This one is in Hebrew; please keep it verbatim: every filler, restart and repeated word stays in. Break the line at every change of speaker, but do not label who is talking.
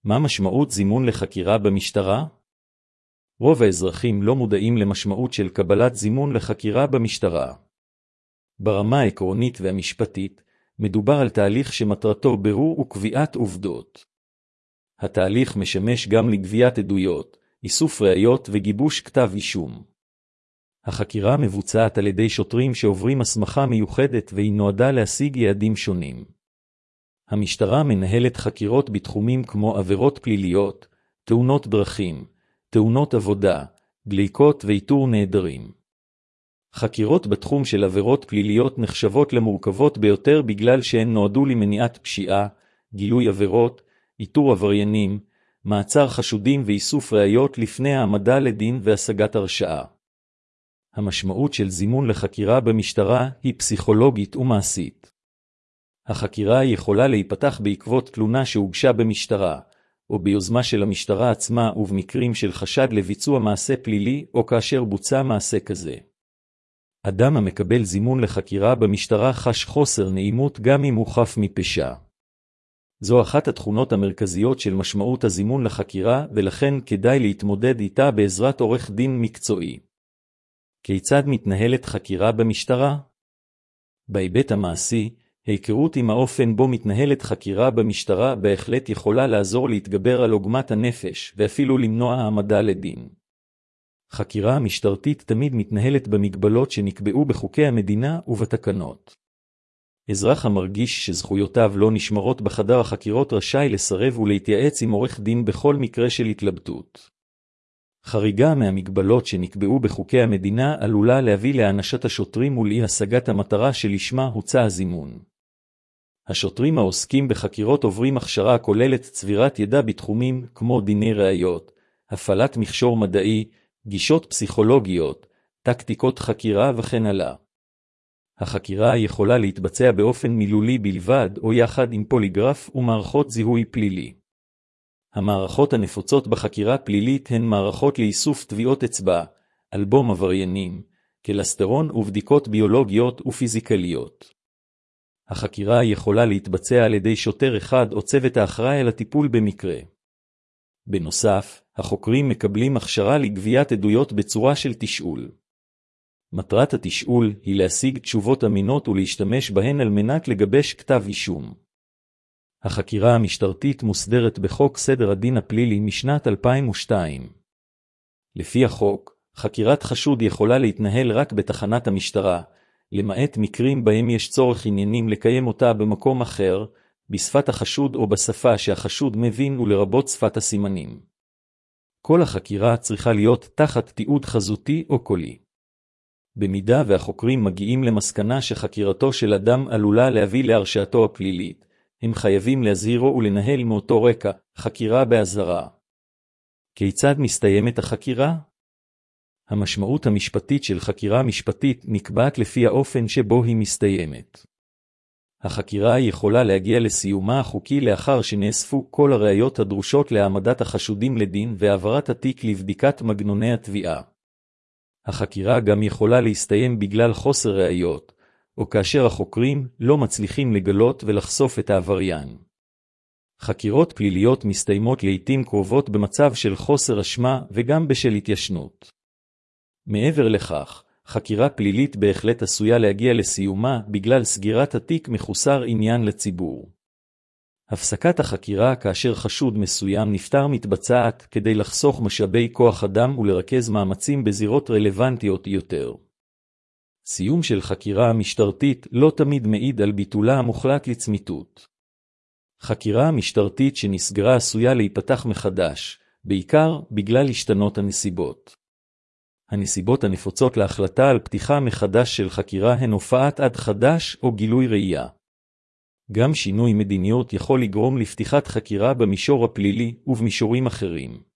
מה משמעות זימון לחקירה במשטרה? רוב האזרחים לא מודעים למשמעות של קבלת זימון לחקירה במשטרה. ברמה העקרונית והמשפטית, מדובר על תהליך שמטרתו בירור וקביעת עובדות. התהליך משמש גם לגביית עדויות, איסוף ראיות וגיבוש כתב אישום. החקירה מבוצעת על ידי שוטרים שעוברים הסמכה מיוחדת והיא נועדה להשיג יעדים שונים. המשטרה מנהלת חקירות בתחומים כמו עבירות פליליות, תאונות דרכים, תאונות עבודה, דליקות ואיתור נעדרים. חקירות בתחום של עבירות פליליות נחשבות למורכבות ביותר בגלל שהן נועדו למניעת פשיעה, גילוי עבירות, איתור עבריינים, מעצר חשודים ואיסוף ראיות לפני העמדה לדין והשגת הרשעה. המשמעות של זימון לחקירה במשטרה היא פסיכולוגית ומעשית. החקירה יכולה להיפתח בעקבות תלונה שהוגשה במשטרה, או ביוזמה של המשטרה עצמה ובמקרים של חשד לביצוע מעשה פלילי או כאשר בוצע מעשה כזה. אדם המקבל זימון לחקירה במשטרה חש חוסר נעימות גם אם הוא חף מפשע. זו אחת התכונות המרכזיות של משמעות הזימון לחקירה ולכן כדאי להתמודד איתה בעזרת עורך דין מקצועי. כיצד מתנהלת חקירה במשטרה? בהיבט המעשי, ההיכרות עם האופן בו מתנהלת חקירה במשטרה בהחלט יכולה לעזור להתגבר על עוגמת הנפש ואפילו למנוע העמדה לדין. חקירה משטרתית תמיד מתנהלת במגבלות שנקבעו בחוקי המדינה ובתקנות. אזרח המרגיש שזכויותיו לא נשמרות בחדר החקירות רשאי לסרב ולהתייעץ עם עורך דין בכל מקרה של התלבטות. חריגה מהמגבלות שנקבעו בחוקי המדינה עלולה להביא להענשת השוטרים ולאי השגת המטרה שלשמה הוצע הזימון. השוטרים העוסקים בחקירות עוברים הכשרה הכוללת צבירת ידע בתחומים כמו דיני ראיות, הפעלת מכשור מדעי, גישות פסיכולוגיות, טקטיקות חקירה וכן הלאה. החקירה יכולה להתבצע באופן מילולי בלבד או יחד עם פוליגרף ומערכות זיהוי פלילי. המערכות הנפוצות בחקירה פלילית הן מערכות לאיסוף טביעות אצבע, אלבום עבריינים, קלסטרון ובדיקות ביולוגיות ופיזיקליות. החקירה יכולה להתבצע על ידי שוטר אחד או צוות האחראי על הטיפול במקרה. בנוסף, החוקרים מקבלים הכשרה לגביית עדויות בצורה של תשאול. מטרת התשאול היא להשיג תשובות אמינות ולהשתמש בהן על מנת לגבש כתב אישום. החקירה המשטרתית מוסדרת בחוק סדר הדין הפלילי משנת אלפיים ושתיים. לפי החוק, חקירת חשוד יכולה להתנהל רק בתחנת המשטרה, למעט מקרים בהם יש צורך עניינים לקיים אותה במקום אחר, בשפת החשוד או בשפה שהחשוד מבין ולרבות שפת הסימנים. כל החקירה צריכה להיות תחת תיעוד חזותי או קולי. במידה והחוקרים מגיעים למסקנה שחקירתו של אדם עלולה להביא להרשעתו הפלילית, הם חייבים להזהירו ולנהל מאותו רקע חקירה באזהרה. כיצד מסתיימת החקירה? המשמעות המשפטית של חקירה משפטית נקבעת לפי האופן שבו היא מסתיימת. החקירה יכולה להגיע לסיומה החוקי לאחר שנאספו כל הראיות הדרושות להעמדת החשודים לדין והעברת התיק לבדיקת מגנוני התביעה. החקירה גם יכולה להסתיים בגלל חוסר ראיות, או כאשר החוקרים לא מצליחים לגלות ולחשוף את העבריין. חקירות פליליות מסתיימות לעתים קרובות במצב של חוסר אשמה וגם בשל התיישנות. מעבר לכך, חקירה פלילית בהחלט עשויה להגיע לסיומה בגלל סגירת התיק מחוסר עניין לציבור. הפסקת החקירה כאשר חשוד מסוים נפטר מתבצעת כדי לחסוך משאבי כוח אדם ולרכז מאמצים בזירות רלוונטיות יותר. סיום של חקירה משטרתית לא תמיד מעיד על ביטולה המוחלט לצמיתות. חקירה משטרתית שנסגרה עשויה להיפתח מחדש, בעיקר בגלל השתנות הנסיבות. הנסיבות הנפוצות להחלטה על פתיחה מחדש של חקירה הן הופעת עד חדש או גילוי ראייה. גם שינוי מדיניות יכול לגרום לפתיחת חקירה במישור הפלילי ובמישורים אחרים.